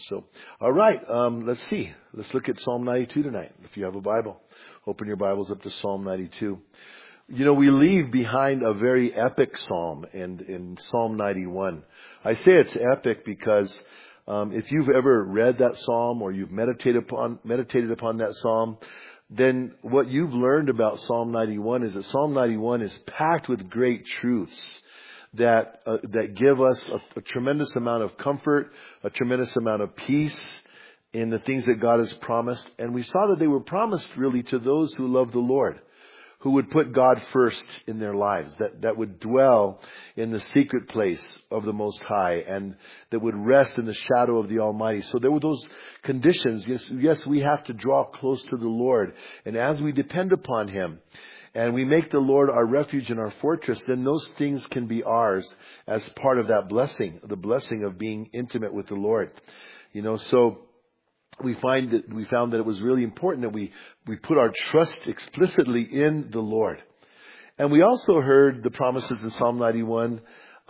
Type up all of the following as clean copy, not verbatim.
So, all right, let's see. Let's look at Psalm 92 tonight. If you have a Bible, open your Bibles up to Psalm 92. You know, we leave behind a very epic psalm in Psalm 91. I say it's epic because if you've ever read that psalm or you've meditated upon that psalm, then what you've learned about Psalm 91 is that Psalm 91 is packed with great truths that give us a tremendous amount of comfort, a tremendous amount of peace in the things that God has promised. And we saw that they were promised really to those who love the Lord, who would put God first in their lives, that would dwell in the secret place of the Most High, and that would rest in the shadow of the Almighty. So there were those conditions. Yes, we have to draw close to the Lord. And as we depend upon Him, and we make the Lord our refuge and our fortress, then those things can be ours as part of that blessing, the blessing of being intimate with the Lord. You know, so we found that it was really important that we put our trust explicitly in the Lord. And we also heard the promises in Psalm 91,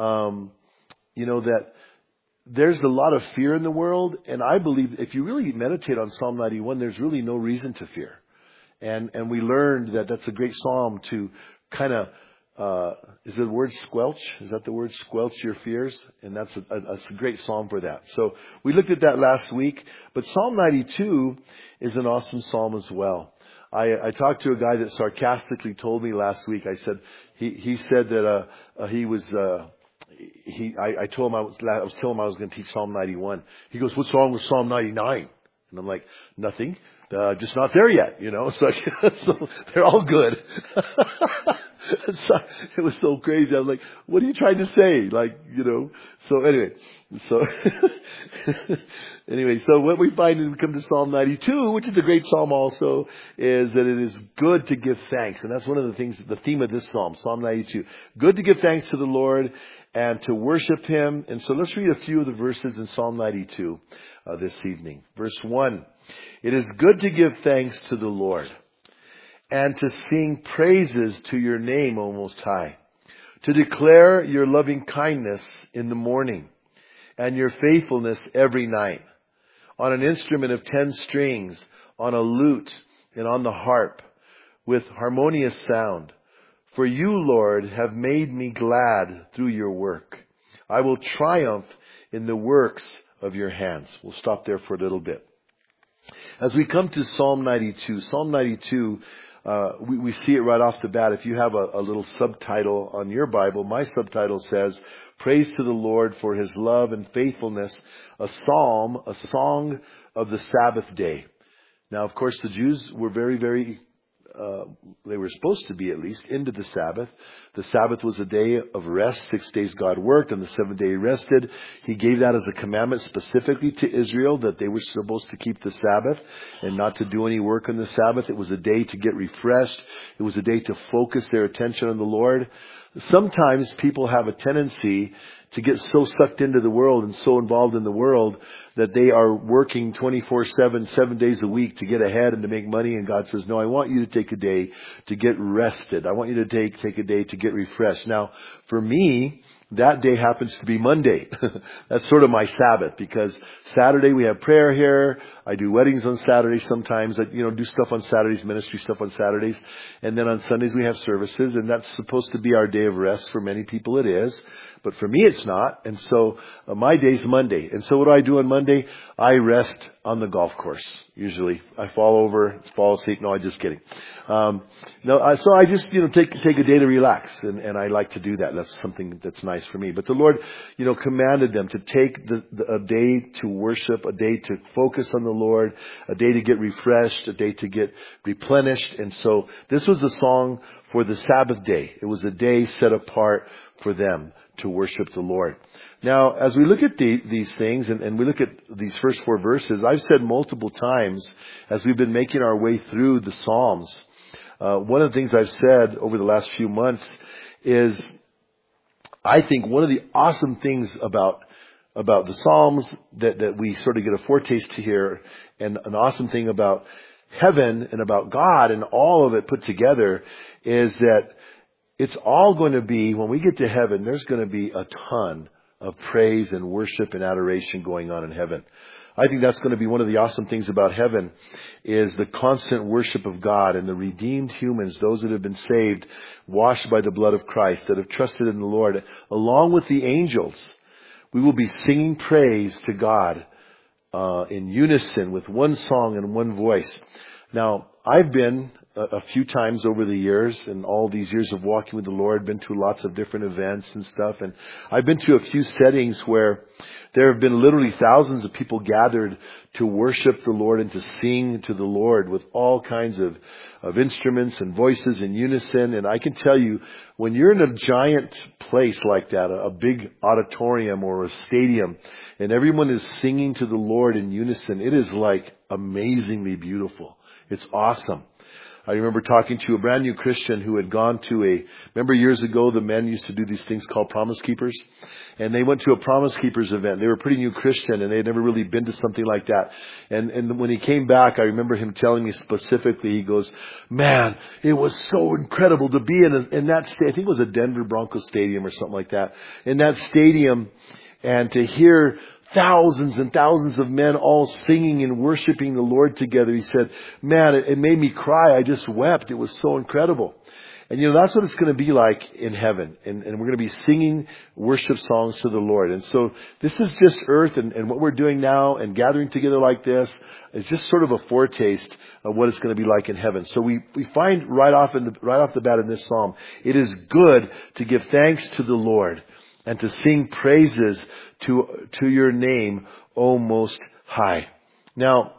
that there's a lot of fear in the world. And I believe if you really meditate on Psalm 91, there's really no reason to fear. And we learned that that's a great psalm to kind of, is it the word squelch? Is that the word squelch your fears? And that's a great psalm for that. So we looked at that last week. But Psalm 92 is an awesome psalm as well. I talked to a guy that sarcastically told me last week. I said, he said that he was, I told him I was telling him I was going to teach Psalm 91. He goes, what's wrong with Psalm 99? And I'm like, nothing. Just not there yet, so they're all good. So, it was so crazy. I was like, what are you trying to say? So anyway, so what we find when we come to Psalm 92, which is a great psalm also, is that it is good to give thanks. And that's one of the things, the theme of this psalm, Psalm 92. Good to give thanks to the Lord and to worship Him. And so let's read a few of the verses in Psalm 92 this evening. Verse 1. It is good to give thanks to the Lord and to sing praises to your name, O Most High, to declare your loving kindness in the morning and your faithfulness every night, on an instrument of 10 strings, on a lute and on the harp, with harmonious sound. For you, Lord, have made me glad through your work. I will triumph in the works of your hands. We'll stop there for a little bit. As we come to Psalm 92, we see it right off the bat. If you have a little subtitle on your Bible, my subtitle says, Praise to the Lord for His love and faithfulness, a psalm, a song of the Sabbath day. Now, of course, the Jews were very, very they were supposed to be at least into the Sabbath. The Sabbath was a day of rest. 6 days God worked, and the seventh day He rested. He gave that as a commandment specifically to Israel, that they were supposed to keep the Sabbath and not to do any work on the Sabbath. It was a day to get refreshed. It was a day to focus their attention on the Lord. Sometimes people have a tendency to get so sucked into the world and so involved in the world that they are working 24/7, 7 days a week to get ahead and to make money. And God says, no, I want you to take a day to get rested. I want you to take a day to get refreshed. Now, for me, that day happens to be Monday. That's sort of my Sabbath, because Saturday we have prayer here. I do weddings on Saturdays sometimes. I, do stuff on Saturdays, ministry stuff on Saturdays. And then on Sundays we have services, and that's supposed to be our day of rest. For many people it is, but for me it's not. And so my day's Monday. And so what do I do on Monday? I rest on the golf course. Usually I fall asleep. No, I'm just kidding. So I just, take a day to relax, and I like to do that. That's something that's nice for me. But the Lord, commanded them to take a day to worship, a day to focus on the Lord, a day to get refreshed, a day to get replenished. And so this was a song for the Sabbath day. It was a day set apart for them to worship the Lord. Now, as we look at these things, and we look at these first 4 verses, I've said multiple times as we've been making our way through the Psalms, one of the things I've said over the last few months is, I think one of the awesome things about the Psalms that we sort of get a foretaste to here, and an awesome thing about heaven and about God and all of it put together, is that it's all going to be, when we get to heaven, there's going to be a ton of praise and worship and adoration going on in heaven. I think that's going to be one of the awesome things about heaven, is the constant worship of God and the redeemed humans, those that have been saved, washed by the blood of Christ, that have trusted in the Lord, along with the angels. We will be singing praise to God in unison with one song and one voice. Now, I've been a few times over the years, and all these years of walking with the Lord, been to lots of different events and stuff, and I've been to a few settings where there have been literally thousands of people gathered to worship the Lord and to sing to the Lord with all kinds of instruments and voices in unison. And I can tell you, when you're in a giant place like that, a big auditorium or a stadium, and everyone is singing to the Lord in unison, it is like amazingly beautiful. It's awesome. I remember talking to a brand new Christian who had gone to remember years ago the men used to do these things called Promise Keepers? And they went to a Promise Keepers event. They were a pretty new Christian and they had never really been to something like that. And when he came back, I remember him telling me specifically, he goes, man, it was so incredible to be in that stadium. I think it was a Denver Broncos stadium or something like that. In that stadium, and to hear thousands and thousands of men all singing and worshiping the Lord together. He said, man, it made me cry. I just wept. It was so incredible. And that's what it's going to be like in heaven. And we're going to be singing worship songs to the Lord. And so this is just earth, and what we're doing now and gathering together like this is just sort of a foretaste of what it's going to be like in heaven. So we find right off the bat in this psalm, it is good to give thanks to the Lord and to sing praises to your name, O Most High. Now,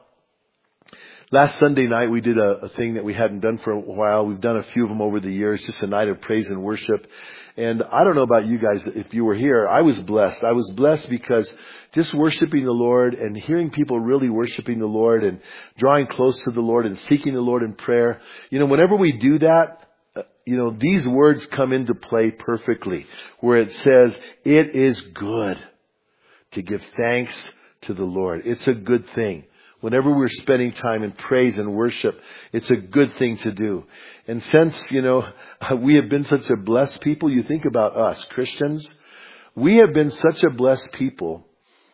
last Sunday night we did a thing that we hadn't done for a while. We've done a few of them over the years, just a night of praise and worship. And I don't know about you guys, if you were here, I was blessed. I was blessed because just worshiping the Lord and hearing people really worshiping the Lord and drawing close to the Lord and seeking the Lord in prayer. Whenever we do that, these words come into play perfectly, where it says, it is good to give thanks to the Lord. It's a good thing. Whenever we're spending time in praise and worship, it's a good thing to do. And since, we have been such a blessed people, you think about us, Christians, we have been such a blessed people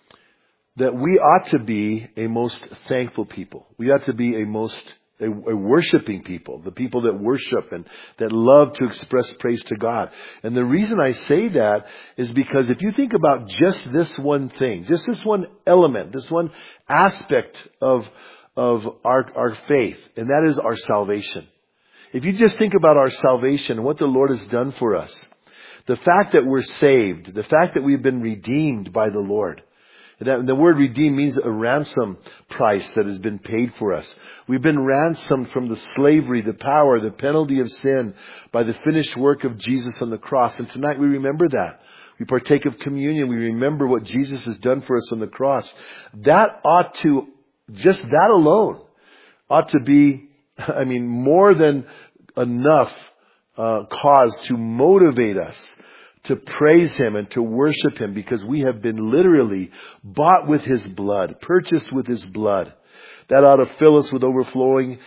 that we ought to be a most thankful people. We ought to be a worshiping people, the people that worship and that love to express praise to God. And the reason I say that is because if you think about just this one thing, just this one element, this one aspect of our faith, and that is our salvation. If you just think about our salvation and what the Lord has done for us, the fact that we're saved, the fact that we've been redeemed by the Lord. The word redeem means a ransom price that has been paid for us. We've been ransomed from the slavery, the power, the penalty of sin by the finished work of Jesus on the cross. And tonight we remember that. We partake of communion. We remember what Jesus has done for us on the cross. That ought to, just that alone, ought to be, more than enough cause to motivate us to praise Him and to worship Him, because we have been literally bought with His blood, purchased with His blood. That ought to fill us with overflowing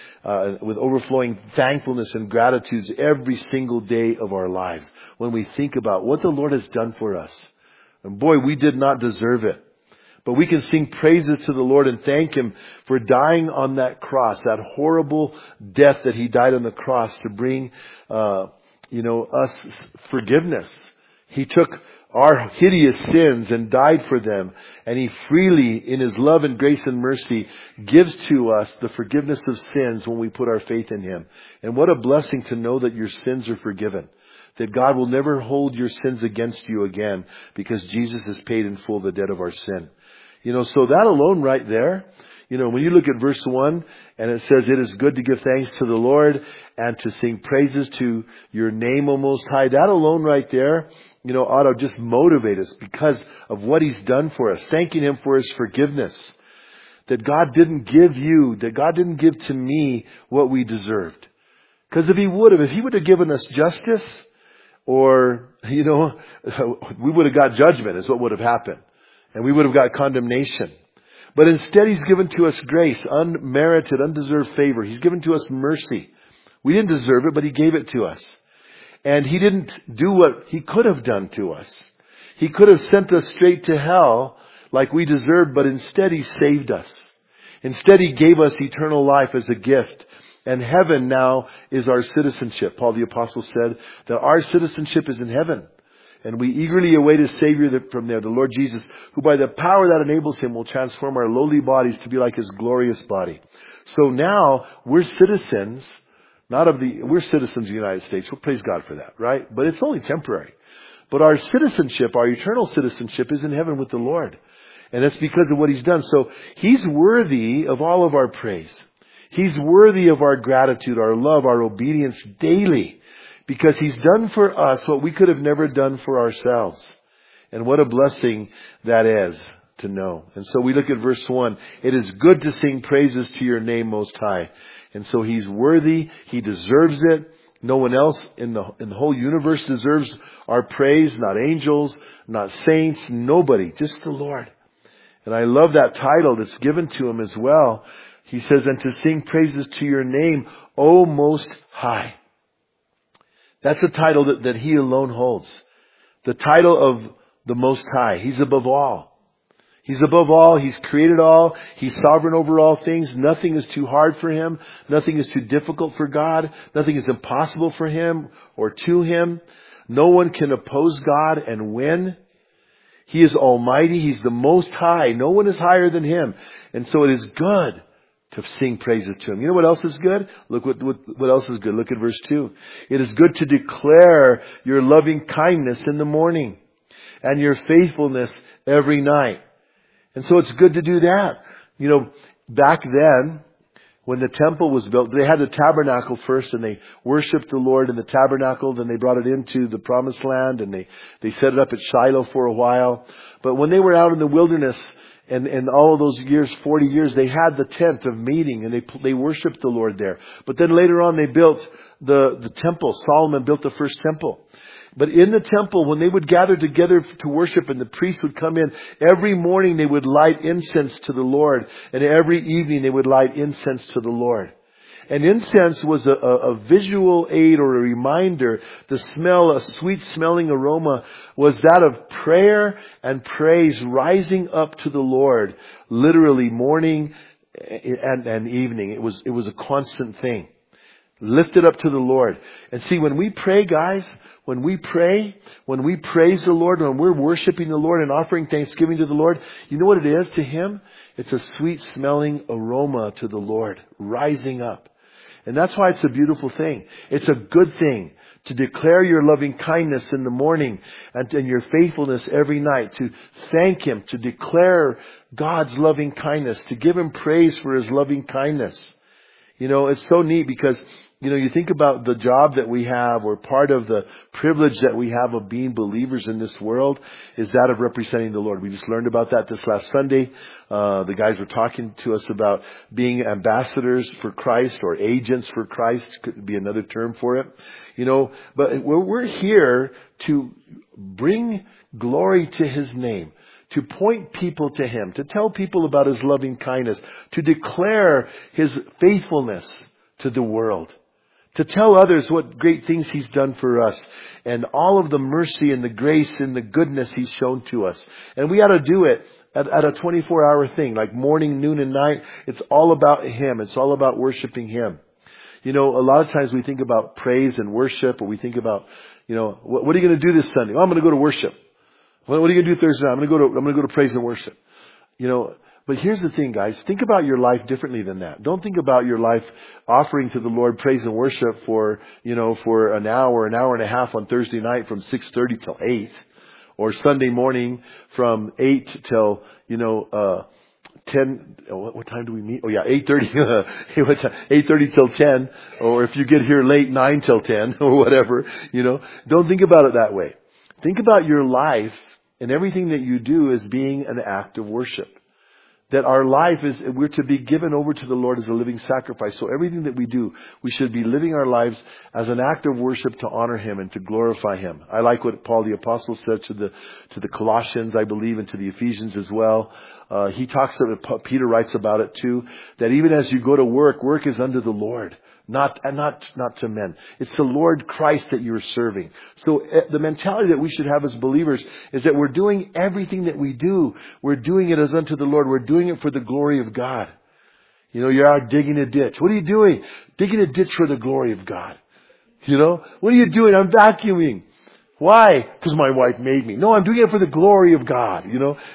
thankfulness and gratitude every single day of our lives when we think about what the Lord has done for us. And boy, we did not deserve it. But we can sing praises to the Lord and thank Him for dying on that cross, that horrible death that He died on the cross to bring, us forgiveness. He took our hideous sins and died for them. And He freely, in His love and grace and mercy, gives to us the forgiveness of sins when we put our faith in Him. And what a blessing to know that your sins are forgiven. That God will never hold your sins against you again, because Jesus has paid in full the debt of our sin. So that alone right there, when you look at verse 1 and it says, it is good to give thanks to the Lord and to sing praises to your name, O Most High. That alone right there, ought to just motivate us because of what He's done for us. Thanking Him for His forgiveness. That God didn't give to me what we deserved. Because if He would have given us justice, or, we would have got judgment is what would have happened. And we would have got condemnation. But instead He's given to us grace, unmerited, undeserved favor. He's given to us mercy. We didn't deserve it, but He gave it to us. And He didn't do what He could have done to us. He could have sent us straight to hell like we deserved, but instead He saved us. Instead He gave us eternal life as a gift. And heaven now is our citizenship. Paul the Apostle said that our citizenship is in heaven. And we eagerly await a Savior from there, the Lord Jesus, who by the power that enables Him will transform our lowly bodies to be like His glorious body. So now we're citizens, we're citizens of the United States. Well, praise God for that, right? But it's only temporary. But our citizenship, our eternal citizenship is in heaven with the Lord. And that's because of what He's done. So He's worthy of all of our praise. He's worthy of our gratitude, our love, our obedience daily. Because He's done for us what we could have never done for ourselves. And what a blessing that is to know. And so we look at verse 1. It is good to sing praises to Your name, Most High. And so He's worthy. He deserves it. No one else in the whole universe deserves our praise. Not angels, not saints, nobody. Just the Lord. And I love that title that's given to Him as well. He says, and to sing praises to Your name, O Most High. That's a title that He alone holds. The title of the Most High. He's above all. He's above all. He's created all. He's sovereign over all things. Nothing is too hard for Him. Nothing is too difficult for God. Nothing is impossible for Him or to Him. No one can oppose God and win. He is almighty. He's the Most High. No one is higher than Him. And so it is good to sing praises to Him. You know what else is good? Look what else is good. Look at verse 2. It is good to declare Your loving kindness in the morning and Your faithfulness every night. And so it's good to do that. You know, back then, when the temple was built, they had the tabernacle first and they worshiped the Lord in the tabernacle. Then they brought it into the promised land and they set it up at Shiloh for a while. But when they were out in the wilderness, and all of those years, 40 years, they had the tent of meeting and they worshiped the Lord there. But then later on they built the temple. Solomon built the first temple. But in the temple, when they would gather together to worship and the priests would come in, every morning they would light incense to the Lord. And every evening they would light incense to the Lord. And incense was a visual aid or a reminder. The smell, a sweet smelling aroma, was that of prayer and praise rising up to the Lord, literally morning and evening. It was a constant thing. Lifted up to the Lord. And see, when we pray, guys, when we praise the Lord, when we're worshiping the Lord and offering thanksgiving to the Lord, you know what it is to Him? It's a sweet smelling aroma to the Lord, rising up. And that's why it's a beautiful thing. It's a good thing to declare Your loving kindness in the morning and Your faithfulness every night, to thank Him, to declare God's loving kindness, to give Him praise for His loving kindness. You know, it's so neat because, you know, you think about the job that we have, or part of the privilege that we have of being believers in this world is that of representing the Lord. We just learned about that this last Sunday. The guys were talking to us about being ambassadors for Christ, or agents for Christ, could be another term for it. You know, but we're here to bring glory to His name, to point people to Him, to tell people about His loving kindness, to declare His faithfulness to the world, to tell others what great things He's done for us and all of the mercy and the grace and the goodness He's shown to us. And we ought to do it at a 24-hour thing, like morning, noon, and night. It's all about Him. It's all about worshiping Him. You know, a lot of times we think about praise and worship, or we think about, you know, what are you going to do this Sunday? Oh, I'm going to go to worship. What are you going to do Thursday night? I'm going to go to praise and worship. You know, but here's the thing, guys. Think about your life differently than that. Don't think about your life offering to the Lord praise and worship for an hour and a half on Thursday night from 6:30 till 8, or Sunday morning from 8 till 10. What time do we meet? Oh yeah, 8:30. 8:30 till 10, or if you get here late, 9 till 10, or whatever. You know, don't think about it that way. Think about your life and everything that you do as being an act of worship. That our life we're to be given over to the Lord as a living sacrifice. So everything that we do, we should be living our lives as an act of worship to honor Him and to glorify Him. I like what Paul the Apostle said to the Colossians, I believe, and to the Ephesians as well. He talks about, Peter writes about it too, that even as you go to work is unto the Lord, not to men. It's the Lord Christ that you're serving. So the mentality that we should have as believers is that we're doing everything that we do. We're doing it as unto the Lord. We're doing it for the glory of God. You're out digging a ditch. What are you doing? Digging a ditch for the glory of God. What are you doing? I'm vacuuming. Why? Because my wife made me. No, I'm doing it for the glory of God.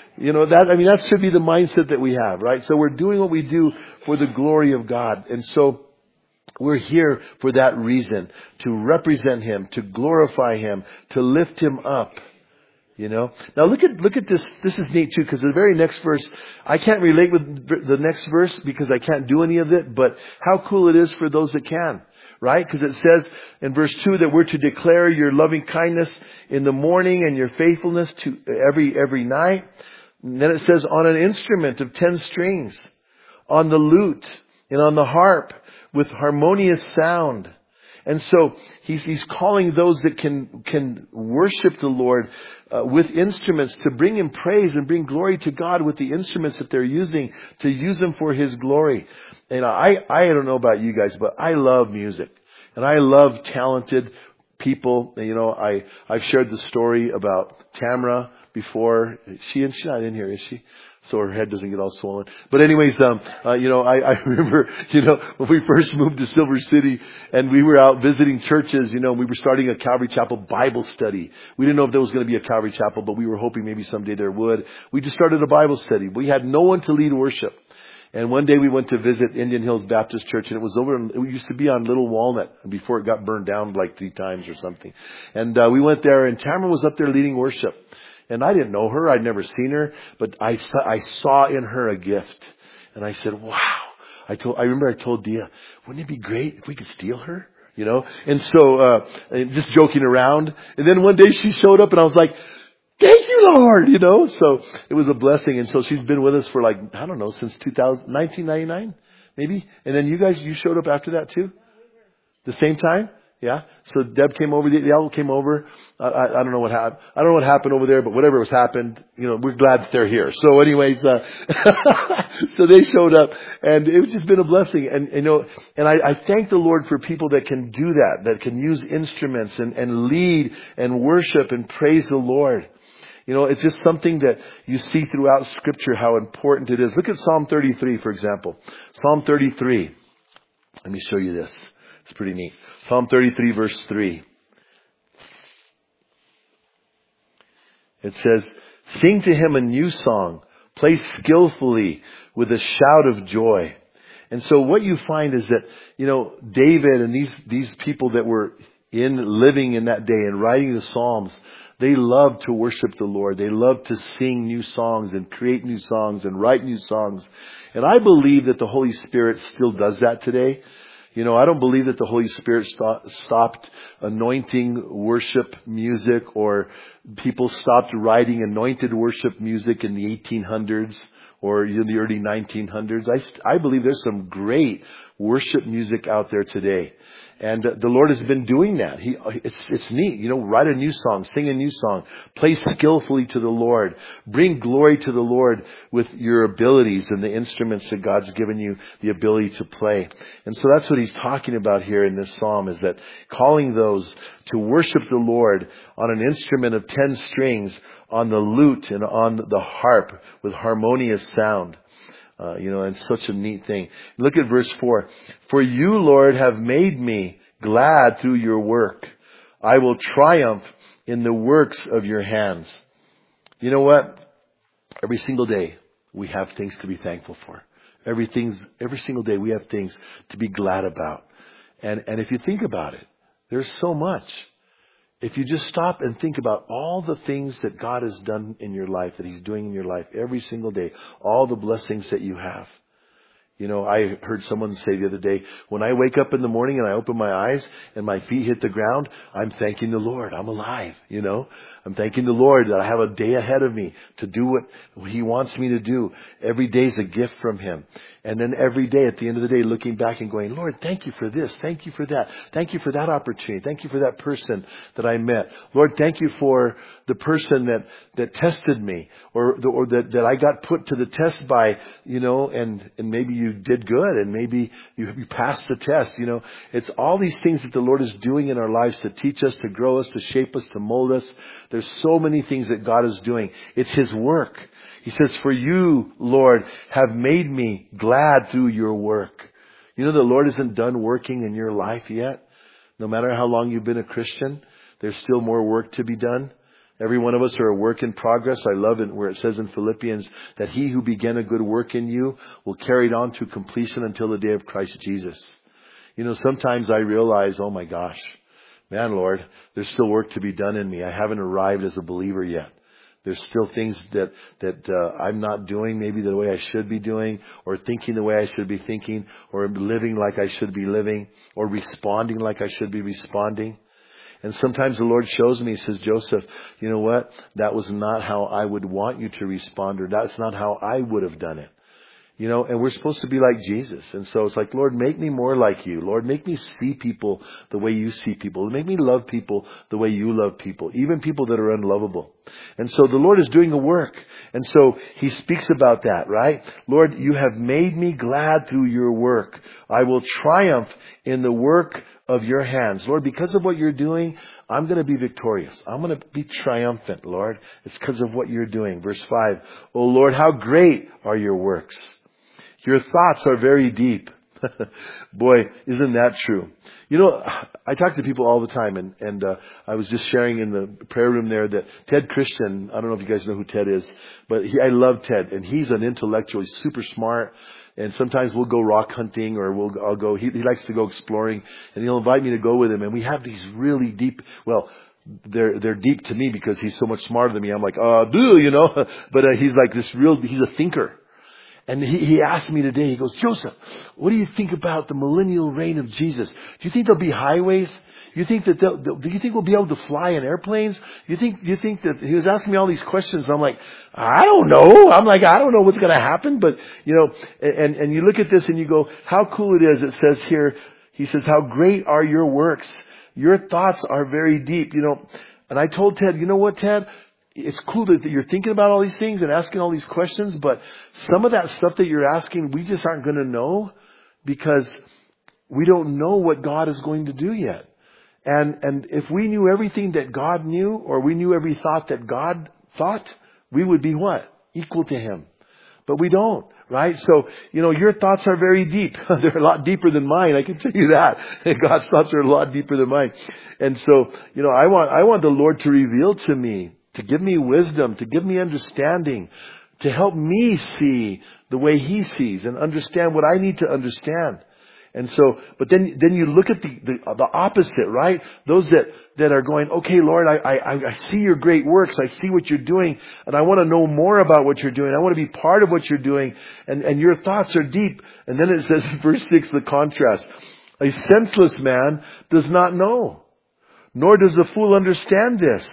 That should be the mindset that we have, right? So we're doing what we do for the glory of God. And so we're here for that reason, to represent Him, to glorify Him, to lift Him up. Now look at this. This is neat too, because the very next verse, I can't relate with the next verse because I can't do any of it, but how cool it is for those that can. Right? Because it says in verse 2 that we're to declare your loving kindness in the morning and your faithfulness to every night. And then it says on an instrument of 10 strings, on the lute and on the harp with harmonious sound. And so he's calling those that can worship the Lord with instruments to bring Him praise and bring glory to God with the instruments that they're using, to use them for His glory. And I don't know about you guys, but I love music and I love talented people. I've shared the story about Tamra before. She's not in here, is she? So her head doesn't get all swollen. But anyways, I remember, when we first moved to Silver City and we were out visiting churches, we were starting a Calvary Chapel Bible study. We didn't know if there was going to be a Calvary Chapel, but we were hoping maybe someday there would. We just started a Bible study. We had no one to lead worship. And one day we went to visit Indian Hills Baptist Church, and it used to be on Little Walnut before it got burned down like 3 times or something. And we went there, and Tamara was up there leading worship. And I didn't know her. I'd never seen her, but I saw in her a gift. And I said, wow. I remember I told Dia, wouldn't it be great if we could steal her? And so, just joking around. And then one day she showed up and I was like, thank you, Lord, So it was a blessing. And so she's been with us for since 1999, maybe. And then you showed up after that too? The same time? Yeah. So Deb came over, the owl came over. I don't know what happened. I don't know what happened over there, but whatever was happened, we're glad that they're here. So anyways, so they showed up and it's just been a blessing. And I thank the Lord for people that can do that can use instruments and lead and worship and praise the Lord. It's just something that you see throughout Scripture how important it is. Look at Psalm 33, for example. Psalm 33. Let me show you this. It's pretty neat. Psalm 33 verse 3. It says, sing to Him a new song. Play skillfully with a shout of joy. And so what you find is that, David and these people that were living in that day and writing the Psalms, they loved to worship the Lord. They loved to sing new songs and create new songs and write new songs. And I believe that the Holy Spirit still does that today. I don't believe that the Holy Spirit stopped anointing worship music, or people stopped writing anointed worship music in the 1800s or in the early 1900s. I believe there's some great worship music out there today. And the Lord has been doing that. It's neat. Write a new song, sing a new song, play skillfully to the Lord, bring glory to the Lord with your abilities and the instruments that God's given you the ability to play. And so that's what He's talking about here in this psalm, is that calling those to worship the Lord on an instrument of 10 strings, on the lute and on the harp with harmonious sound. And such a neat thing. Look at verse 4. For you, Lord, have made me glad through your work. I will triumph in the works of your hands. You know what? Every single day we have things to be thankful for. Every single day we have things to be glad about. And if you think about it, there's so much. If you just stop and think about all the things that God has done in your life, that He's doing in your life every single day, all the blessings that you have. I heard someone say the other day, when I wake up in the morning and I open my eyes and my feet hit the ground, I'm thanking the Lord. I'm alive, I'm thanking the Lord that I have a day ahead of me to do what He wants me to do. Every day is a gift from Him. And then every day, at the end of the day, looking back and going, Lord, thank you for this. Thank you for that. Thank you for that opportunity. Thank you for that person that I met. Lord, thank you for the person that tested me or that I got put to the test by, and maybe you you did good and maybe you passed the test. It's all these things that the Lord is doing in our lives to teach us, to grow us, to shape us, to mold us. There's so many things that God is doing. It's His work. He says, for you, Lord, have made me glad through your work. The Lord isn't done working in your life yet. No matter how long you've been a Christian, there's still more work to be done. Every one of us are a work in progress. I love it where it says in Philippians that he who began a good work in you will carry it on to completion until the day of Christ Jesus. Sometimes I realize, oh my gosh, man, Lord, there's still work to be done in me. I haven't arrived as a believer yet. There's still things that I'm not doing maybe the way I should be doing, or thinking the way I should be thinking, or living like I should be living, or responding like I should be responding. And sometimes the Lord shows me, He says, Joseph, you know what? That was not how I would want you to respond, or that's not how I would have done it. And we're supposed to be like Jesus. And so it's like, Lord, make me more like you. Lord, make me see people the way you see people. Make me love people the way you love people, even people that are unlovable. And so the Lord is doing a work. And so He speaks about that, right? Lord, you have made me glad through your work. I will triumph in the work of your hands. Lord, because of what you're doing, I'm going to be victorious. I'm going to be triumphant, Lord. It's because of what you're doing. Verse 5, O Lord, how great are your works. Your thoughts are very deep. Boy, isn't that true? I talk to people all the time, and I was just sharing in the prayer room there that Ted Christian, I don't know if you guys know who Ted is, but I love Ted, and he's an intellectual. He's super smart, and sometimes we'll go rock hunting, or I'll go. He likes to go exploring, and he'll invite me to go with him, and we have these really deep. Well, they're deep to me because he's so much smarter than me. I'm like, but he's like this real. He's a thinker. And he asked me today, he goes, Joseph, what do you think about the millennial reign of Jesus? Do you think there'll be highways? Do you think we'll be able to fly in airplanes? Do you think that he was asking me all these questions, and I'm like, I don't know. I don't know what's going to happen, but and you look at this and you go, how cool it is. It says here, he says, how great are your works? Your thoughts are very deep, And I told Ted, you know what, Ted? It's cool that you're thinking about all these things and asking all these questions, but some of that stuff that you're asking, we just aren't going to know because we don't know what God is going to do yet. And if we knew everything that God knew, or we knew every thought that God thought, we would be what? Equal to Him. But we don't, right? So, your thoughts are very deep. They're a lot deeper than mine. I can tell you that. God's thoughts are a lot deeper than mine. And so, I want the Lord to reveal to me, to give me wisdom, to give me understanding, to help me see the way He sees and understand what I need to understand. And so, but then you look at the opposite, right? Those that are going, okay, Lord, I see your great works. I see what you're doing, and I want to know more about what you're doing. I want to be part of what you're doing, and your thoughts are deep. And then it says in verse 6, the contrast. A senseless man does not know, nor does the fool understand this.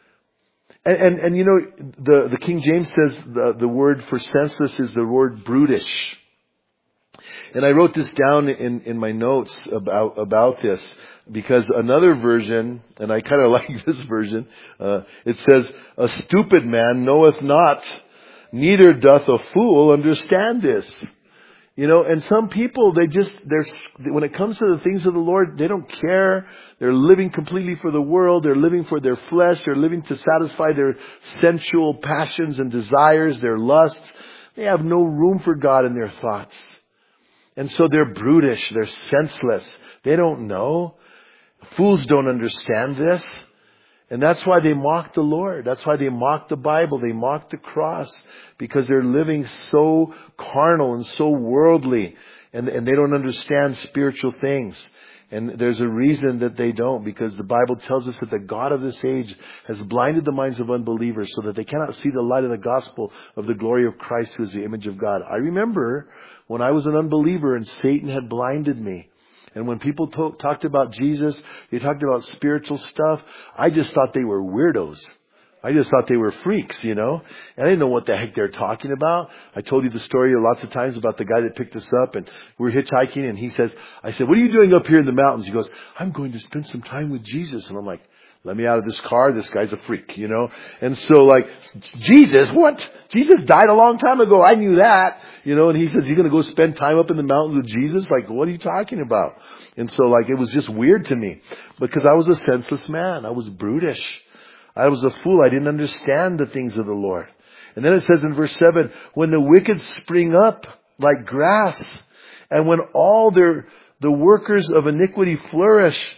And the King James says the word for senseless is the word brutish. And I wrote this down in my notes about this because another version, and I kind of like this version, it says, a stupid man knoweth not, neither doth a fool understand this. And some people, when it comes to the things of the Lord, they don't care. They're living completely for the world. They're living for their flesh. They're living to satisfy their sensual passions and desires, their lusts. They have no room for God in their thoughts. And so they're brutish. They're senseless. They don't know. Fools don't understand this. And that's why they mock the Lord. That's why they mock the Bible. They mock the cross because they're living so carnal and so worldly, and they don't understand spiritual things. And there's a reason that they don't, because the Bible tells us that the God of this age has blinded the minds of unbelievers so that they cannot see the light of the gospel of the glory of Christ, who is the image of God. I remember when I was an unbeliever and Satan had blinded me. And when people talked about Jesus, they talked about spiritual stuff, I just thought they were weirdos. I just thought they were freaks, And I didn't know what the heck they're talking about. I told you the story lots of times about the guy that picked us up, and we were hitchhiking, and I said, what are you doing up here in the mountains? He goes, I'm going to spend some time with Jesus. And I'm like, Let me out of this car. This guy's a freak, you know. And so like, Jesus, what? Jesus died a long time ago. I knew that, you know. And he says, you're going to go spend time up in the mountains with Jesus? Like, what are you talking about? And so like, it was just weird to me because I was a senseless man. I was brutish. I was a fool. I didn't understand the things of the Lord. And then it says in verse 7, when the wicked spring up like grass, and when all the workers of iniquity flourish,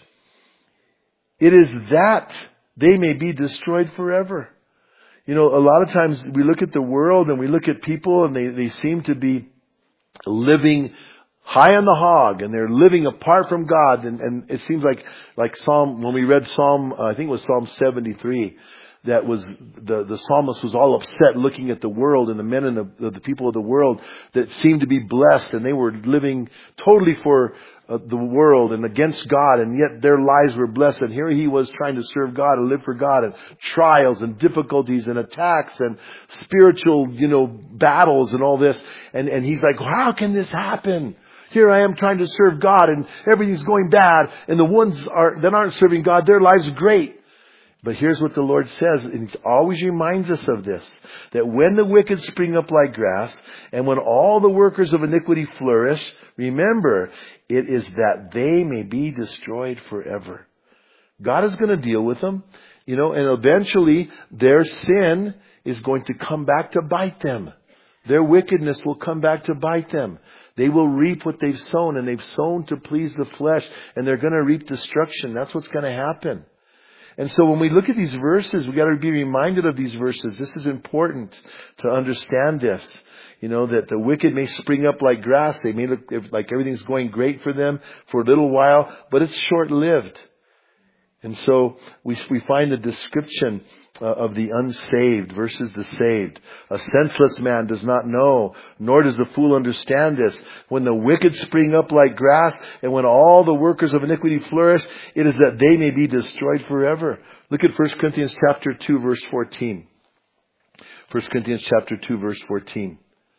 it is that they may be destroyed forever. You know, a lot of times we look at the world and we look at people and they seem to be living high on the hog and they're living apart from God. And it seems like when we read I think it was Psalm 73, that was, the psalmist was all upset looking at the world and the men and the people of the world that seemed to be blessed, and they were living totally for the world and against God, and yet their lives were blessed. And here he was trying to serve God and live for God, and trials and difficulties and attacks and spiritual, battles and all this. And he's like, how can this happen? Here I am trying to serve God and everything's going bad, and the ones that aren't serving God, their lives are great. But here's what the Lord says, and He always reminds us of this, that when the wicked spring up like grass, and when all the workers of iniquity flourish, remember, it is that they may be destroyed forever. God is going to deal with them, and eventually their sin is going to come back to bite them. Their wickedness will come back to bite them. They will reap what they've sown, and they've sown to please the flesh, and they're going to reap destruction. That's what's going to happen. And so when we look at these verses, we got to be reminded of these verses. This is important to understand this. That the wicked may spring up like grass. They may look like everything's going great for them for a little while, but it's short-lived. And so we find the description of the unsaved versus the saved. A senseless man does not know, nor does the fool understand this. When the wicked spring up like grass, and when all the workers of iniquity flourish, it is that they may be destroyed forever. Look at 1 Corinthians chapter 2, verse 14. 1 Corinthians chapter 2, verse 14.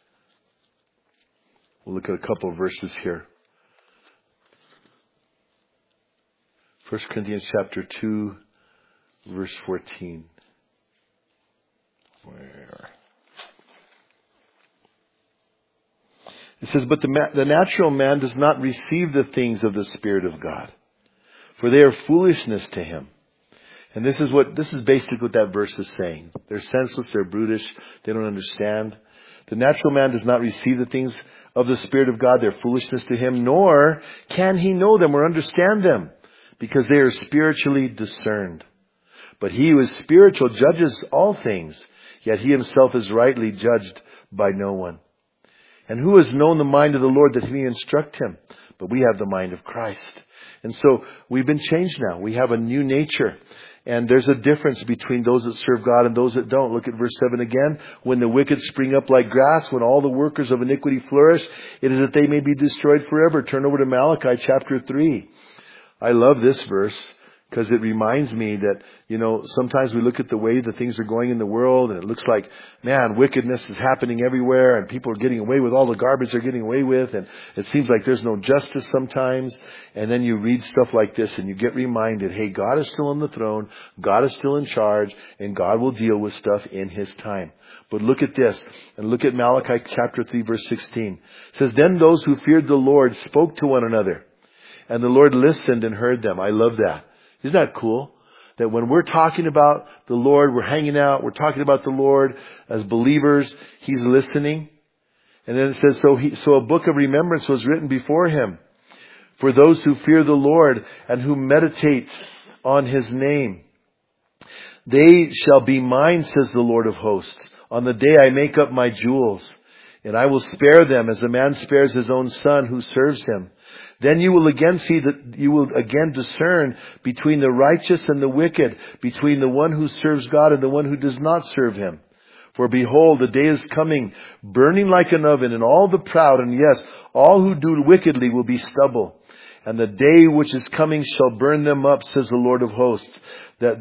We'll look at a couple of verses here. 1 Corinthians chapter 2, verse 14. Where? It says, but the natural man does not receive the things of the Spirit of God, for they are foolishness to him. And this is basically what that verse is saying. They're senseless, they're brutish, they don't understand. The natural man does not receive the things of the Spirit of God, they're foolishness to him, nor can he know them or understand them, because they are spiritually discerned. But he who is spiritual judges all things, yet he himself is rightly judged by no one. And who has known the mind of the Lord that he may instruct him? But we have the mind of Christ. And so we've been changed now. We have a new nature. And there's a difference between those that serve God and those that don't. Look at verse 7 again. When the wicked spring up like grass, when all the workers of iniquity flourish, it is that they may be destroyed forever. Turn over to Malachi chapter 3. I love this verse because it reminds me that, sometimes we look at the way that things are going in the world and it looks like, man, wickedness is happening everywhere and people are getting away with all the garbage they're getting away with, and it seems like there's no justice sometimes. And then you read stuff like this and you get reminded, hey, God is still on the throne, God is still in charge, and God will deal with stuff in His time. But look at this, and look at Malachi chapter 3 verse 16. It says, then those who feared the Lord spoke to one another, and the Lord listened and heard them. I love that. Isn't that cool? That when we're talking about the Lord, we're hanging out, we're talking about the Lord as believers, He's listening. And then it says, so a book of remembrance was written before Him for those who fear the Lord and who meditate on His name. They shall be mine, says the Lord of hosts, on the day I make up my jewels. And I will spare them as a man spares his own son who serves him. Then you will again discern between the righteous and the wicked, between the one who serves God and the one who does not serve Him. For behold, the day is coming, burning like an oven, and all the proud, and yes, all who do wickedly will be stubble. And the day which is coming shall burn them up, says the Lord of hosts, that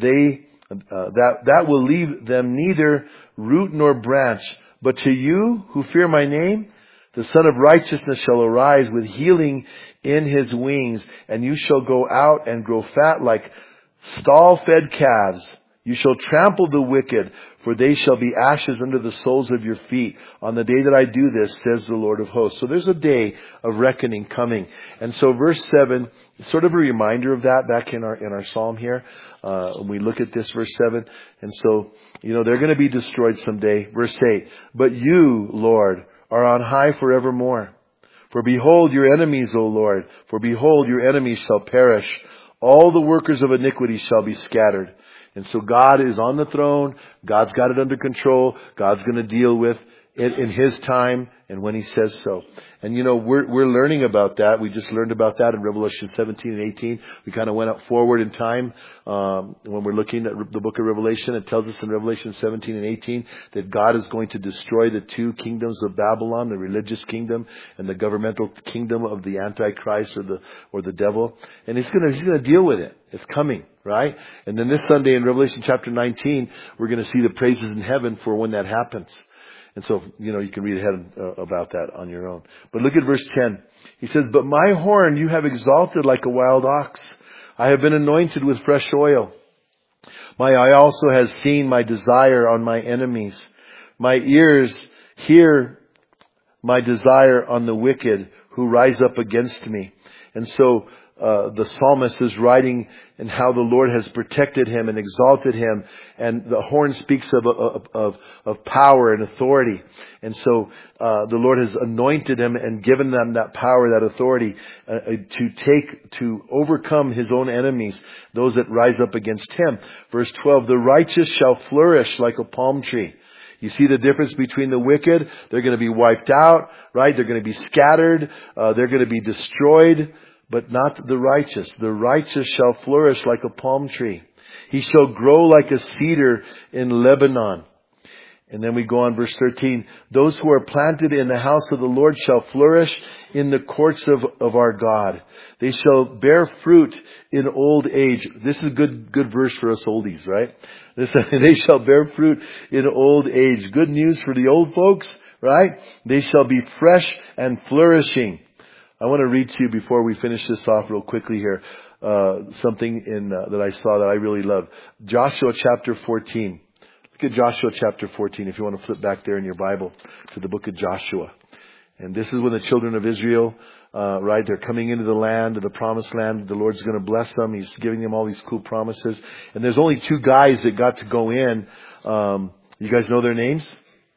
will leave them neither root nor branch. But to you who fear my name, the Son of Righteousness shall arise with healing in His wings, and you shall go out and grow fat like stall-fed calves. You shall trample the wicked, for they shall be ashes under the soles of your feet on the day that I do this, says the Lord of hosts. So there's a day of reckoning coming. And so verse 7 is sort of a reminder of that back in our psalm here. When we look at this verse 7. And so, they're going to be destroyed someday. Verse 8. But you, Lord, are on high forevermore. For behold your enemies, O Lord. For behold your enemies shall perish. All the workers of iniquity shall be scattered. And so God is on the throne. God's got it under control. God's going to deal with it in His time and when He says so. And we're learning about that. We just learned about that in Revelation 17 and 18. We kind of went up forward in time. When we're looking at the book of Revelation, it tells us in Revelation 17 and 18 that God is going to destroy the two kingdoms of Babylon, the religious kingdom and the governmental kingdom of the Antichrist or the devil. And He's going to deal with it. It's coming, right? And then this Sunday in Revelation chapter 19, we're going to see the praises in heaven for when that happens. And so, you can read ahead about that on your own. But look at verse 10. He says, but my horn you have exalted like a wild ox. I have been anointed with fresh oil. My eye also has seen my desire on my enemies. My ears hear my desire on the wicked who rise up against me. And so, the psalmist is writing and how the Lord has protected him and exalted him, and the horn speaks of power and authority. And so the Lord has anointed him and given them that power, that authority to overcome his own enemies, those that rise up against him. Verse 12, the righteous shall flourish like a palm tree. You see the difference between the wicked? They're going to be wiped out, right? They're going to be scattered. They're going to be destroyed. But not the righteous. The righteous shall flourish like a palm tree. He shall grow like a cedar in Lebanon. And then we go on verse 13. Those who are planted in the house of the Lord shall flourish in the courts of our God. They shall bear fruit in old age. This is a good verse for us oldies, right? They shall bear fruit in old age. Good news for the old folks, right? They shall be fresh and flourishing. I want to read to you before we finish this off real quickly here, something that I saw that I really love. Joshua chapter 14. Look at Joshua chapter 14 if you want to flip back there in your Bible to the book of Joshua. And this is when the children of Israel, they're coming into the land, the promised land. The Lord's going to bless them. He's giving them all these cool promises. And there's only two guys that got to go in. You guys know their names?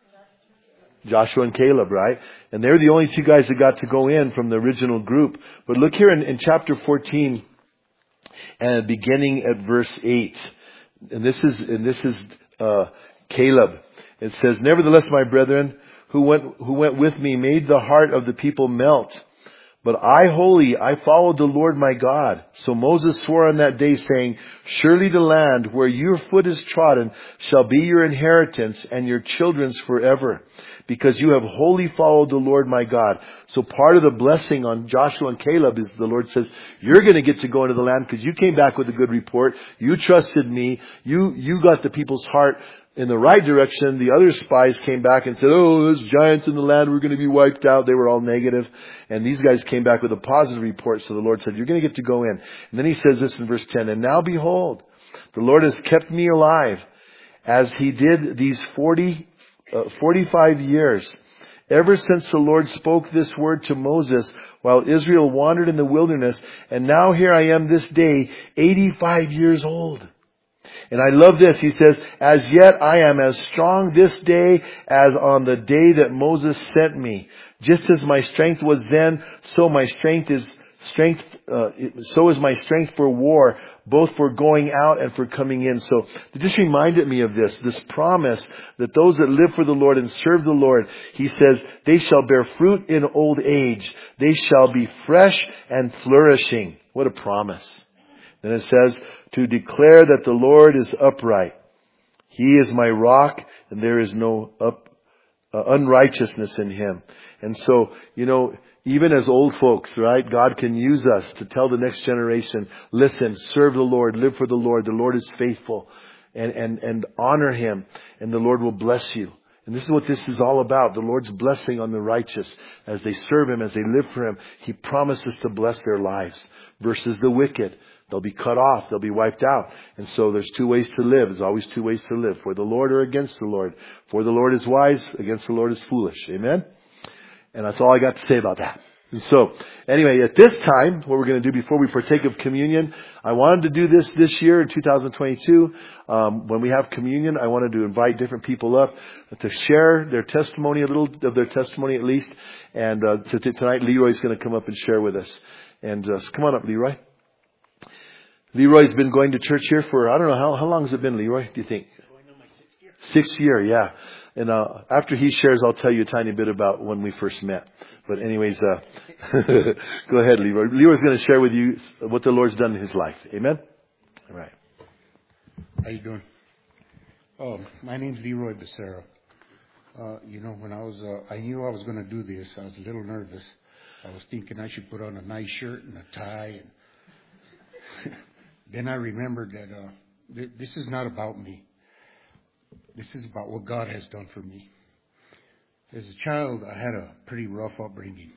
Joshua and Caleb, right? And they're the only two guys that got to go in from the original group. But look here in chapter 14 and beginning at verse 8. And this is Caleb. It says, nevertheless, my brethren, who went with me made the heart of the people melt. But I followed the Lord my God. So Moses swore on that day, saying, surely the land where your foot is trodden shall be your inheritance and your children's forever, because you have wholly followed the Lord my God. So part of the blessing on Joshua and Caleb is the Lord says, you're going to get to go into the land because you came back with a good report. You trusted me. You got the people's heart in the right direction. The other spies came back and said, oh, there's giants in the land. We're going to be wiped out. They were all negative. And these guys came back with a positive report. So the Lord said, you're going to get to go in. And then He says this in verse 10, and now behold, the Lord has kept me alive as He did these 45 years, ever since the Lord spoke this word to Moses while Israel wandered in the wilderness. And now here I am this day, 85 years old. And I love this. He says, as yet I am as strong this day as on the day that Moses sent me. Just as my strength was then, so my strength is so is my strength for war, both for going out and for coming in. So it just reminded me of this promise that those that live for the Lord and serve the Lord, He says, they shall bear fruit in old age. They shall be fresh and flourishing. What a promise. Then it says, to declare that the Lord is upright. He is my rock, and there is no unrighteousness in Him. And so, even as old folks, right, God can use us to tell the next generation, listen, serve the Lord, live for the Lord. The Lord is faithful, and honor Him, and the Lord will bless you. And this is what this is all about. The Lord's blessing on the righteous as they serve Him, as they live for Him. He promises to bless their lives versus the wicked. They'll be cut off. They'll be wiped out. And so there's two ways to live. There's always two ways to live. For the Lord or against the Lord. For the Lord is wise. Against the Lord is foolish. Amen? And that's all I got to say about that. And so, anyway, at this time, what we're going to do before we partake of communion, I wanted to do this year in 2022. When we have communion, I wanted to invite different people up to share their testimony, a little of their testimony at least. And tonight, Leroy's going to come up and share with us. And so come on up, Leroy. Leroy's been going to church here for, I don't know, how long has it been, Leroy, do you think? Going on my 6th year. 6th year, yeah. And after he shares, I'll tell you a tiny bit about when we first met. But anyways, go ahead, Leroy. Leroy's going to share with you what the Lord's done in his life. Amen? All right. How you doing? My name's Leroy Becerra. When I knew I was going to do this, I was a little nervous. I was thinking I should put on a nice shirt and a tie. And then I remembered that this is not about me. This is about what God has done for me. As a child, I had a pretty rough upbringing.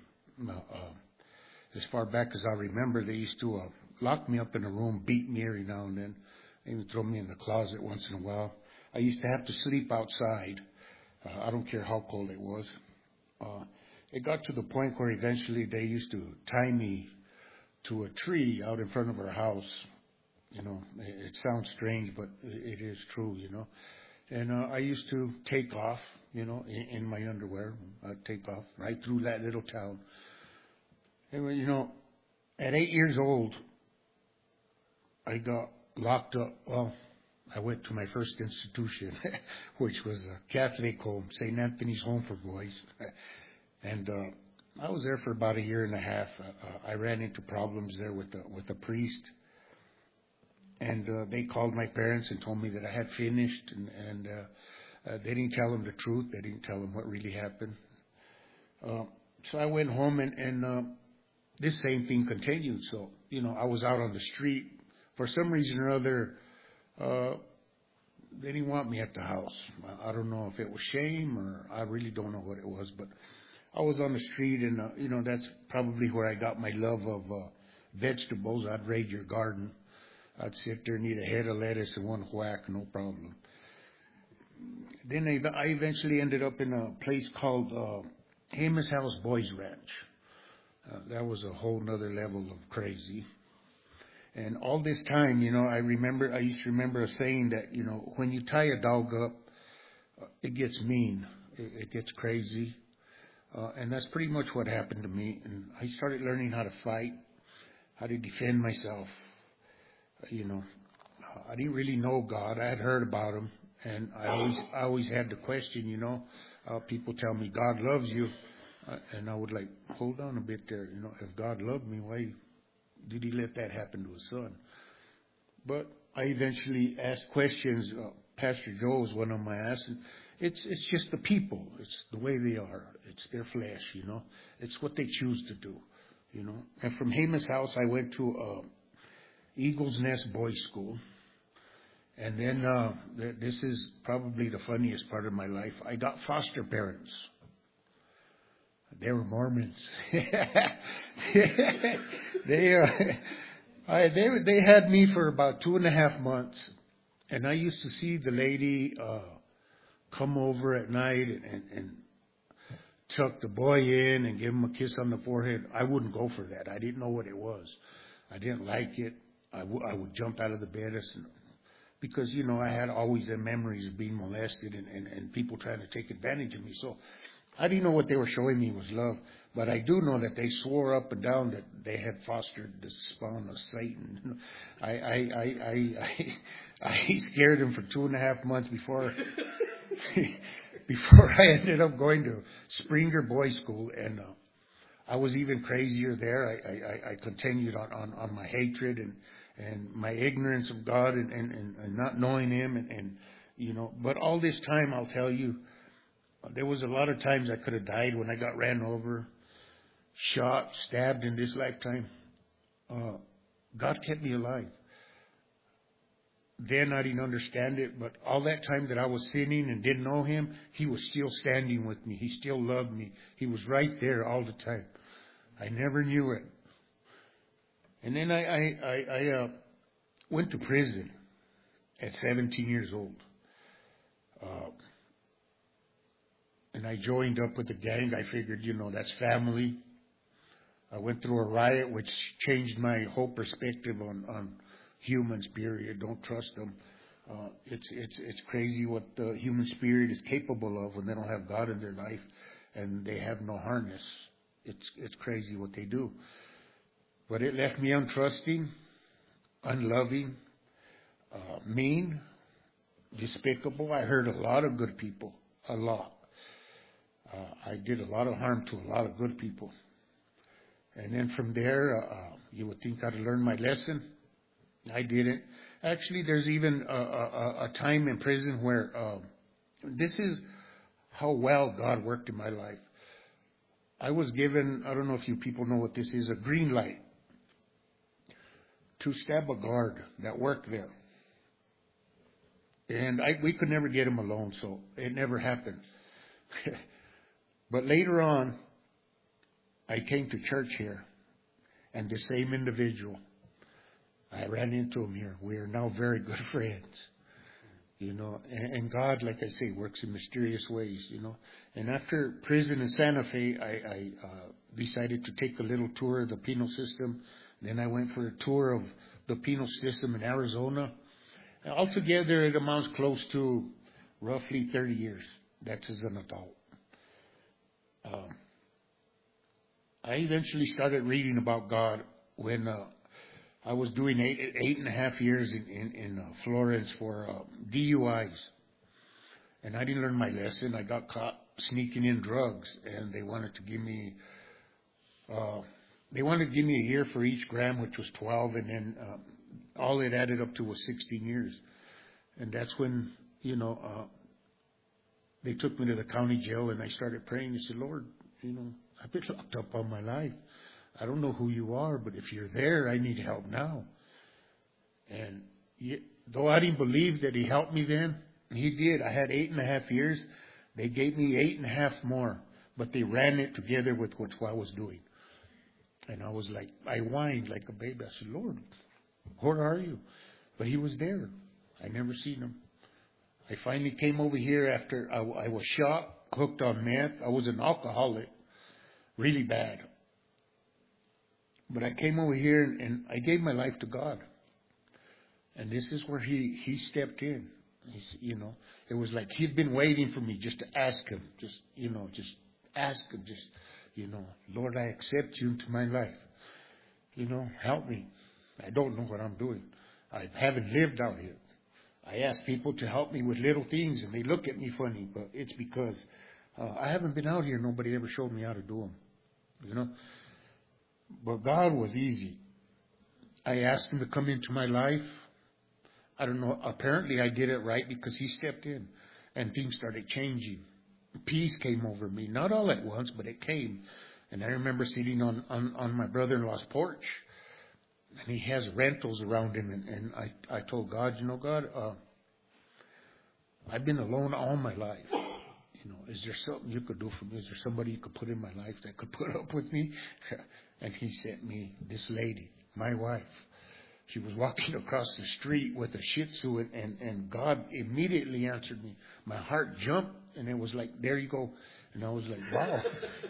As far back as I remember, they used to lock me up in a room, beat me every now and then, maybe throw me in the closet once in a while. I used to have to sleep outside. I don't care how cold it was. It got to the point where eventually they used to tie me to a tree out in front of our house. It sounds strange, but it is true, And I used to take off, in my underwear. I'd take off right through that little town. And, at 8 years old, I got locked up. Well, I went to my first institution, which was a Catholic home, St. Anthony's Home for Boys. And I was there for about a year and a half. I ran into problems there with a priest. And they called my parents and told me that I had finished, and they didn't tell them the truth. They didn't tell them what really happened. So I went home, and this same thing continued. So, I was out on the street. For some reason or other, they didn't want me at the house. I don't know if it was shame, or I really don't know what it was. But I was on the street, and, that's probably where I got my love of vegetables. I'd raid your garden. I'd sit there and eat a head of lettuce and one whack, no problem. Then I eventually ended up in a place called Amos House Boys Ranch. That was a whole nother level of crazy. And all this time, I used to remember a saying that, when you tie a dog up, it gets mean. It gets crazy. And that's pretty much what happened to me. And I started learning how to fight, how to defend myself. I didn't really know God. I had heard about him, and I always had the question, people tell me God loves you, and I would hold on a bit there. If God loved me, why did he let that happen to his son? But I eventually asked questions. Pastor Joe was one of them I asked. It's just the people. It's the way they are. It's their flesh, It's what they choose to do, And from Amos House, I went to Eagles Nest Boys School. And then this is probably the funniest part of my life. I got foster parents. They were Mormons. They had me for about 2.5 months, and I used to see the lady come over at night and tuck the boy in and give him a kiss on the forehead. I wouldn't go for that. I didn't know what it was. I didn't like it. I would jump out of the bed because, I had always the memories of being molested and people trying to take advantage of me. So I didn't know what they were showing me was love. But I do know that they swore up and down that they had fostered the spawn of Satan. I scared them for 2.5 months before I ended up going to Springer Boys School. And I was even crazier there. I continued on my hatred and my ignorance of God and not knowing him and but all this time I'll tell you, there was a lot of times I could have died when I got ran over, shot, stabbed in this lifetime. God kept me alive. Then I didn't understand it, but all that time that I was sinning and didn't know him, he was still standing with me. He still loved me. He was right there all the time. I never knew it. And then I went to prison at 17 years old. And I joined up with the gang. I figured, that's family. I went through a riot which changed my whole perspective on humans, period. Don't trust them. It's crazy what the human spirit is capable of when they don't have God in their life and they have no harness. It's crazy what they do. But it left me untrusting, unloving, mean, despicable. I hurt a lot of good people, a lot. I did a lot of harm to a lot of good people. And then from there, you would think I'd learned my lesson. I didn't. Actually, there's even a time in prison where this is how well God worked in my life. I was given, I don't know if you people know what this is, a green light to stab a guard that worked there. And we could never get him alone, so it never happened. But later on, I came to church here, and the same individual, I ran into him here. We are now very good friends, and God, like I say, works in mysterious ways, And after prison in Santa Fe, I decided to take a little tour of the penal system. Then I went for a tour of the penal system in Arizona. And altogether, it amounts close to roughly 30 years. That's as an adult. I eventually started reading about God when I was doing 8.5 years in Florence for DUIs. And I didn't learn my lesson. I got caught sneaking in drugs, and they wanted to give me a year for each gram, which was 12, and then all it added up to was 16 years. And that's when, they took me to the county jail, and I started praying. I said, Lord, I've been locked up all my life. I don't know who you are, but if you're there, I need help now. And though I didn't believe that he helped me then, he did. I had 8.5 years. They gave me 8.5 more, but they ran it together with what I was doing. And I whined like a baby. I said, Lord, where are you? But he was there. I never seen him. I finally came over here after I was shot, hooked on meth. I was an alcoholic, really bad. But I came over here and I gave my life to God. And this is where he stepped in. It was like he'd been waiting for me just to ask him, just ask him, Lord, I accept you into my life. Help me. I don't know what I'm doing. I haven't lived out here. I ask people to help me with little things, and they look at me funny, but it's because I haven't been out here. Nobody ever showed me how to do them, But God was easy. I asked him to come into my life. I don't know. Apparently, I did it right because he stepped in, and things started changing. Peace came over me, not all at once, but it came. And I remember sitting on my brother-in-law's porch, and he has rentals around him. And I told God, God, I've been alone all my life. Is there something you could do for me? Is there somebody you could put in my life that could put up with me? And he sent me this lady, my wife. She was walking across the street with a Shih Tzu, and God immediately answered me. My heart jumped, and it was like, there you go. And I was like, wow.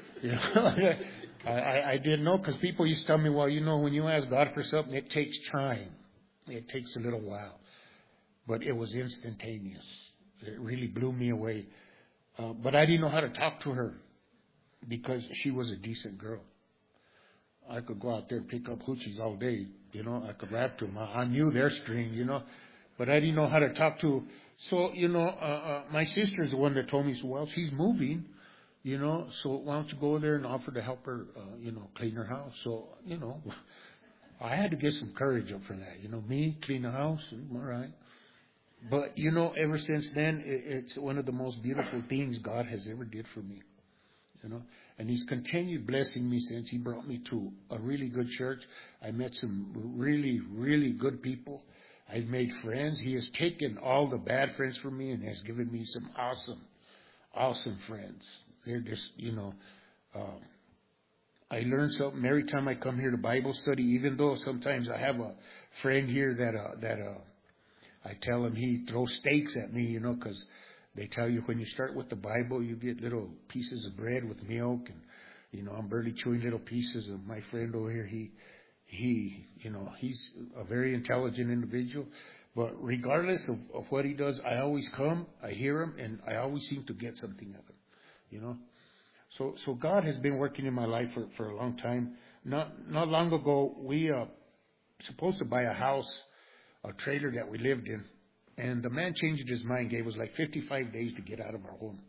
I didn't know, because people used to tell me, well, when you ask God for something, it takes time. It takes a little while. But it was instantaneous. It really blew me away. But I didn't know how to talk to her because she was a decent girl. I could go out there and pick up hoochies all day, I could rap to them. I knew their string, but I didn't know how to talk to. So, my sister's the one that told me, so, well, she's moving, so why don't you go there and offer to help her, clean her house. So, I had to get some courage up for that, me clean the house, all right. But, ever since then, it's one of the most beautiful things God has ever did for me, And he's continued blessing me since. He brought me to a really good church. I met some really, really good people. I've made friends. He has taken all the bad friends from me and has given me some awesome, awesome friends. They're just, I learn something every time I come here to Bible study, even though sometimes I have a friend here that I tell him he throws steaks at me, because they tell you when you start with the Bible, you get little pieces of bread with milk, and, I'm barely chewing little pieces. And my friend over here, he's a very intelligent individual. But regardless of what he does, I always come, I hear him, and I always seem to get something of him, So God has been working in my life for a long time. Not long ago, we supposed to buy a trailer that we lived in, and the man changed his mind, gave us like 55 days to get out of our home.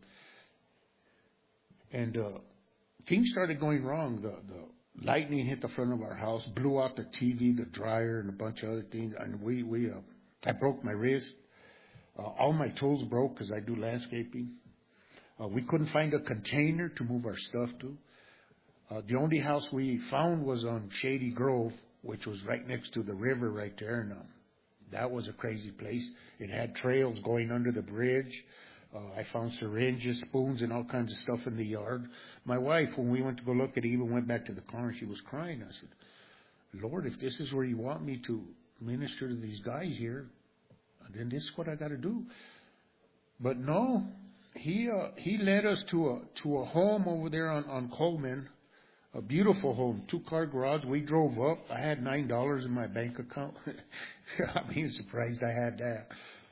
And things started going wrong. The lightning hit the front of our house, blew out the TV, the dryer, and a bunch of other things. And I broke my wrist. All my tools broke because I do landscaping. We couldn't find a container to move our stuff to. The only house we found was on Shady Grove, which was right next to the river right there. And that was a crazy place. It had trails going under the bridge. I found syringes, spoons, and all kinds of stuff in the yard. My wife, when we went to go look at it, even went back to the car and she was crying. I said, Lord, if this is where you want me to minister to these guys here, then this is what I got to do. But no, he led us to a home over there on Coleman, a beautiful home, 2-car garage. We drove up. I had $9 in my bank account. I'm being surprised I had that.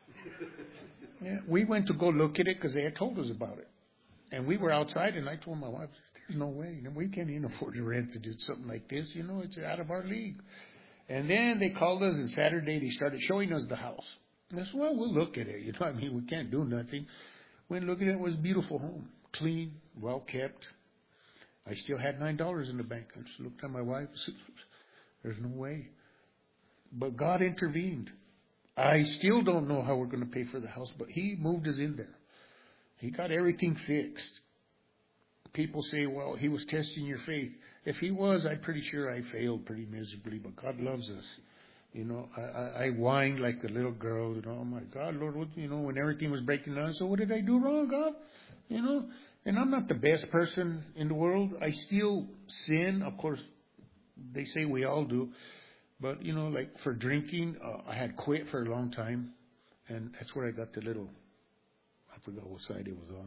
Yeah, we went to go look at it because they had told us about it. And we were outside, and I told my wife, there's no way. We can't even afford to rent to do something like this. It's out of our league. And then they called us, and Saturday they started showing us the house. And I said, well, we'll look at it. We can't do nothing. Went and looked at it. It was a beautiful home, clean, well kept. I still had $9 in the bank. I just looked at my wife and said, there's no way. But God intervened. I still don't know how we're going to pay for the house, but He moved us in there. He got everything fixed. People say, well, He was testing your faith. If He was, I'm pretty sure I failed pretty miserably, but God loves us. I whined like a little girl, oh my God, Lord, when everything was breaking down. So what did I do wrong, God? And I'm not the best person in the world. I still sin. Of course, they say we all do. But, like for drinking, I had quit for a long time. And that's where I got the little, I forgot what side it was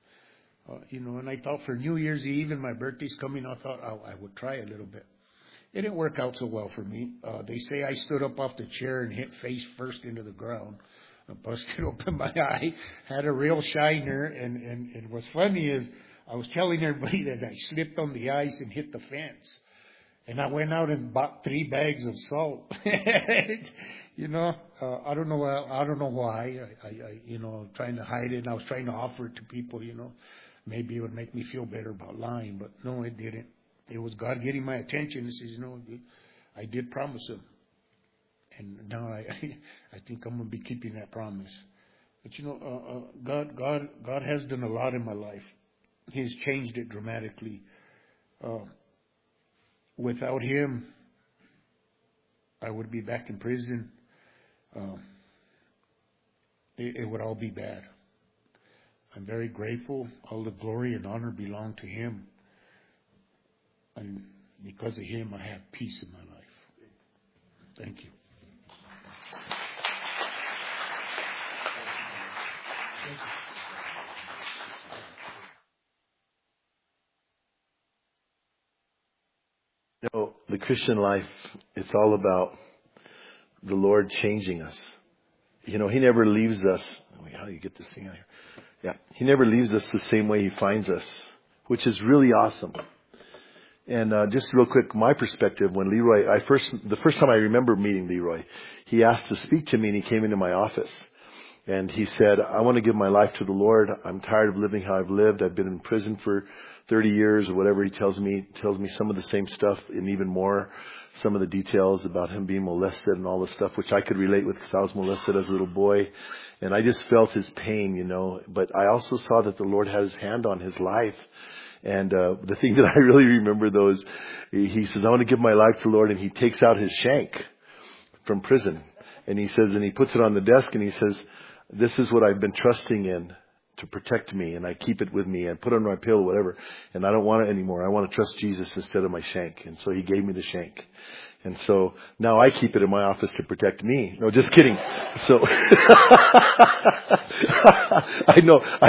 on. And I thought for New Year's Eve and my birthday's coming, I thought I would try a little bit. It didn't work out so well for me. They say I stood up off the chair and hit face first into the ground. I busted open my eye, had a real shiner, and what's funny is I was telling everybody that I slipped on the ice and hit the fence. And I went out and bought 3 bags of salt. I don't know why. I trying to hide it, and I was trying to offer it to people, Maybe it would make me feel better about lying, but no, it didn't. It was God getting my attention. He says, I did promise Him. And now I think I'm going to be keeping that promise. But God has done a lot in my life. He's changed it dramatically. Without Him, I would be back in prison. It would all be bad. I'm very grateful. All the glory and honor belong to Him. And because of Him, I have peace in my life. Thank you. The Christian life, it's all about the Lord changing us. He never leaves us. How do you get this thing out here? Yeah. He never leaves us the same way He finds us, which is really awesome. And just real quick, my perspective, when Leroy, the first time I remember meeting Leroy, he asked to speak to me and he came into my office. And he said, I want to give my life to the Lord. I'm tired of living how I've lived. I've been in prison for 30 years or whatever. He tells me some of the same stuff and even more, some of the details about him being molested and all the stuff, which I could relate with because I was molested as a little boy. And I just felt his pain, But I also saw that the Lord had His hand on his life. And the thing that I really remember, though, is he says, I want to give my life to the Lord. And he takes out his shank from prison. And he says, and he puts it on the desk and he says, this is what I've been trusting in. to protect me, and I keep it with me and put it on my pillow, whatever. And I don't want it anymore. I want to trust Jesus instead of my shank. And so he gave me the shank. And so now I keep it in my office to protect me. No, just kidding. So I know I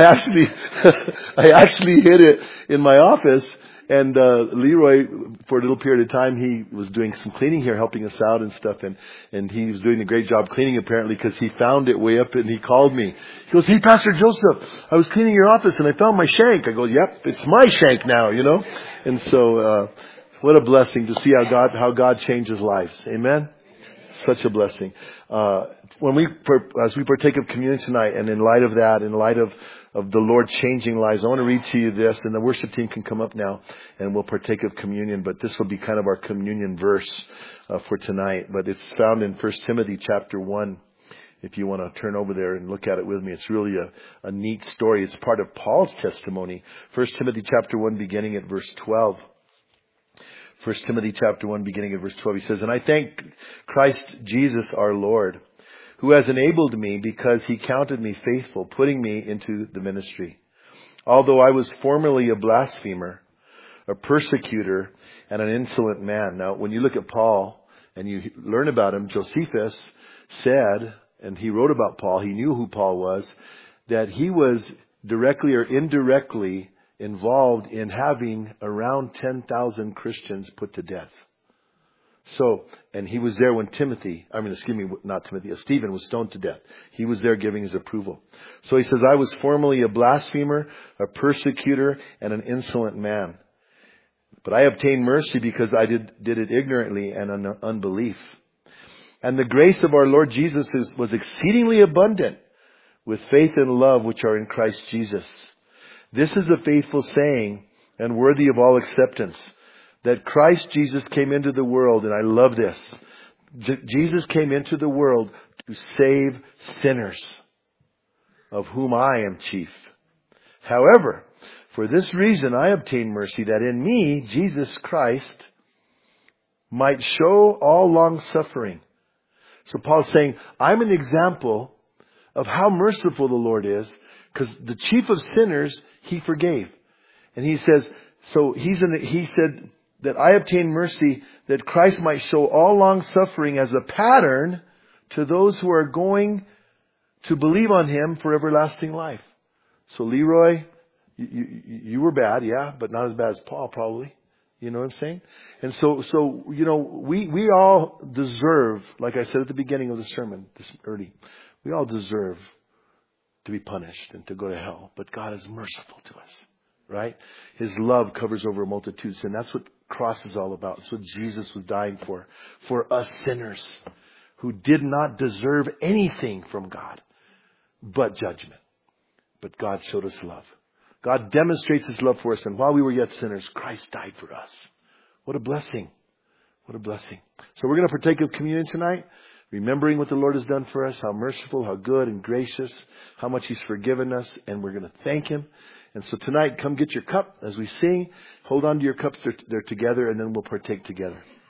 actually hid it in my office. And Leroy, for a little period of time, he was doing some cleaning here, helping us out and stuff. And he was doing a great job cleaning, apparently, because he found it way up and he called me. He goes, "Hey, Pastor Joseph, I was cleaning your office and I found my shank." I go, "Yep, it's my shank now," you know. And so what a blessing to see how God changes lives. Amen. Such a blessing. As we partake of communion tonight, and in light of that, in light of the Lord changing lives, I want to read to you this, and the worship team can come up now, and we'll partake of communion. But this will be kind of our communion verse for tonight. But it's found in 1 Timothy chapter 1. If you want to turn over there and look at it with me, it's really a neat story. It's part of Paul's testimony. 1 Timothy chapter 1, beginning at verse 12. 1 Timothy chapter 1, beginning at verse 12, he says, "And I thank Christ Jesus our Lord, who has enabled me because he counted me faithful, putting me into the ministry. Although I was formerly a blasphemer, a persecutor, and an insolent man." Now, when you look at Paul and you learn about him, Josephus said, and he wrote about Paul, he knew who Paul was, that he was directly or indirectly involved in having around 10,000 Christians put to death. So, and he was there when Stephen was stoned to death. He was there giving his approval. So he says, "I was formerly a blasphemer, a persecutor, and an insolent man. But I obtained mercy because I did it ignorantly and in unbelief. And the grace of our Lord Jesus was exceedingly abundant with faith and love which are in Christ Jesus. This is a faithful saying and worthy of all acceptance, that Christ Jesus came into the world," and I love this, Jesus came into the world to save sinners, of whom I am chief. "However, for this reason I obtained mercy, that in me, Jesus Christ, might show all long suffering." So Paul's saying, I'm an example of how merciful the Lord is, because the chief of sinners, he forgave. And he says, he said that I obtained mercy that Christ might show all long suffering as a pattern to those who are going to believe on him for everlasting life. So Leroy, you were bad, yeah, but not as bad as Paul probably. You know what I'm saying? And so we all deserve, like I said at the beginning of the sermon we all deserve to be punished and to go to hell. But God is merciful to us, right? His love covers over multitudes, and that's what cross is all about. It's what Jesus was dying for us sinners who did not deserve anything from God but judgment. But God showed us love. God demonstrates his love for us, and while we were yet sinners, Christ died for us. What a blessing. What a blessing. So we're going to partake of communion tonight, remembering what the Lord has done for us, how merciful, how good and gracious, how much he's forgiven us, and we're going to thank him. And so tonight, come get your cup as we sing. Hold on to your cups. They're together, and then we'll partake together.